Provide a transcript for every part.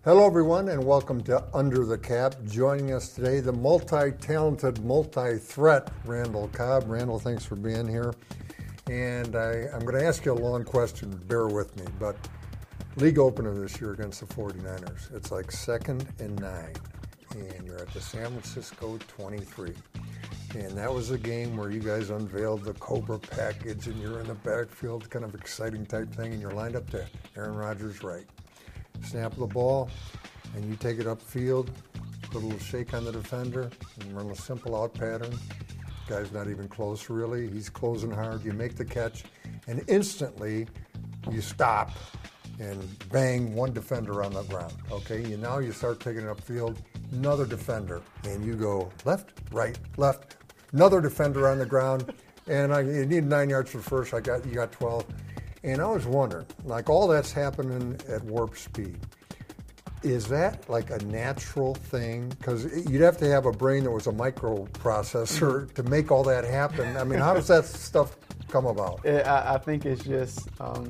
Hello, everyone, and welcome to Under the Cap. Joining us today, the multi-talented, multi-threat Randall Cobb. Randall, thanks for being here. And I'm going to ask you a long question. Bear with me. But league opener this year against the 49ers. It's like 2nd and 9. And you're at the San Francisco 23. And that was a game where you guys unveiled the Cobra package, and you're in the backfield, kind of exciting type thing, and you're lined up to Aaron Rodgers' right. Snap the ball, and you take it upfield, put a little shake on the defender, and run a simple out pattern. Guy's not even close, really. He's closing hard. You make the catch, and instantly you stop and bang one defender on the ground. Okay, now you start taking it upfield, another defender, and you go left, right, left, another defender on the ground, and you need 9 yards for first. You got 12. And I was wondering, like all that's happening at warp speed, is that like a natural thing? Because you'd have to have a brain that was a microprocessor to make all that happen. I mean, how does that stuff come about? I think it's just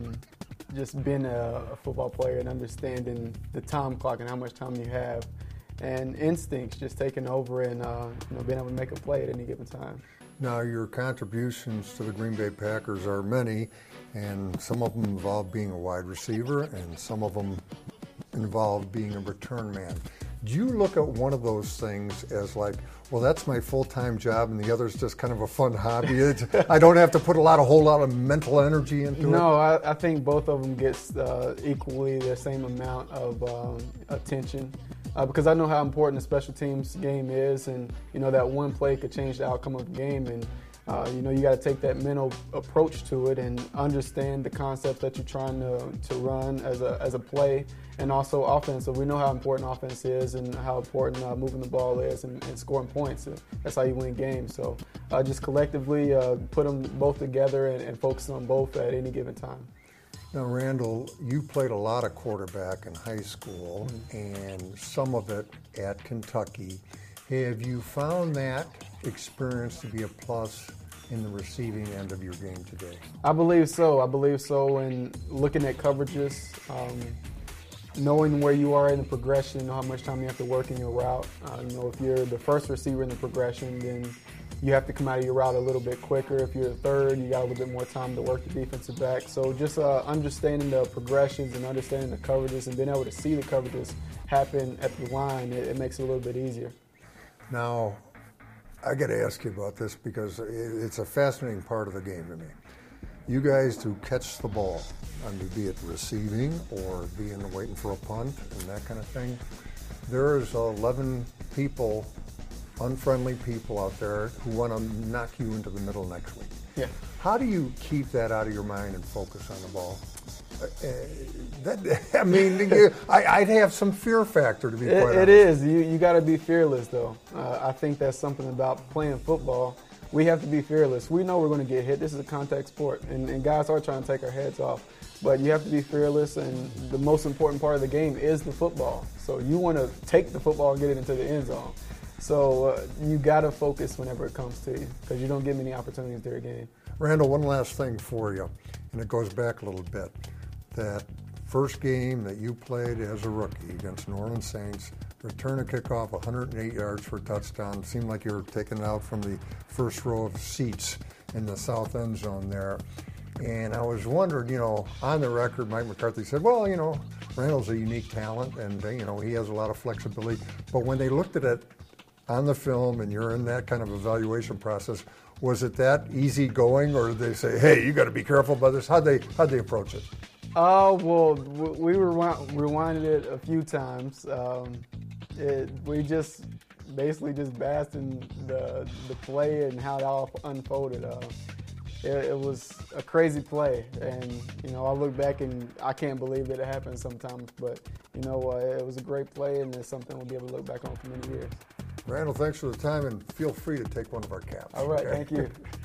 being a football player and understanding the time clock and how much time you have, and instincts just taking over and being able to make a play at any given time. Now, your contributions to the Green Bay Packers are many, and some of them involve being a wide receiver, and some of them involve being a return man. Do you look at one of those things as like, well, that's my full-time job, and the other's just kind of a fun hobby? I don't have to put a whole lot of mental energy into it? No, I think both of them gets equally the same amount of attention. Because I know how important the special teams game is, and that one play could change the outcome of the game, and you got to take that mental approach to it and understand the concept that you're trying to run as a play, and also offense. So we know how important offense is and how important moving the ball is and scoring points. That's how you win games. So just collectively put them both together and focus on both at any given time. Now, Randall, you played a lot of quarterback in high school and some of it at Kentucky. Have you found that experience to be a plus in the receiving end of your game today? I believe so. And looking at coverages, knowing where you are in the progression, know how much time you have to work in your route. If you're the first receiver in the progression, then you have to come out of your route a little bit quicker. If you're the third, you got a little bit more time to work the defensive back. So just understanding the progressions and understanding the coverages and being able to see the coverages happen at the line, it makes it a little bit easier. Now, I got to ask you about this because it's a fascinating part of the game to me. You guys who catch the ball, be it receiving or being waiting for a punt and that kind of thing, there's 11 people, unfriendly people out there who want to knock you into the middle next week. Yeah. How do you keep that out of your mind and focus on the ball? I'd have some fear factor, to be quite honest. It is. You got to be fearless, though. I think that's something about playing football. We have to be fearless. We know we're going to get hit. This is a contact sport, and guys are trying to take our heads off. But you have to be fearless, and the most important part of the game is the football. So you want to take the football and get it into the end zone. So you got to focus whenever it comes to you because you don't get many opportunities during a game. Randall, one last thing for you, and it goes back a little bit. That first game that you played as a rookie against New Orleans Saints, return a kickoff, 108 yards for a touchdown. It seemed like you were taken out from the first row of seats in the south end zone there. And I was wondering, on the record, Mike McCarthy said, well, Randall's a unique talent, and, he has a lot of flexibility. But when they looked at it on the film and you're in that kind of evaluation process, was it that easy going, or did they say, hey, you got to be careful about this? How'd they approach it? Well, we rewinded it a few times. We just basically just basked in the play and how it all unfolded. It was a crazy play, and I look back and I can't believe that it happened sometimes. But it was a great play, and it's something we'll be able to look back on for many years. Randall, thanks for the time, and feel free to take one of our caps. All right, okay? Thank you.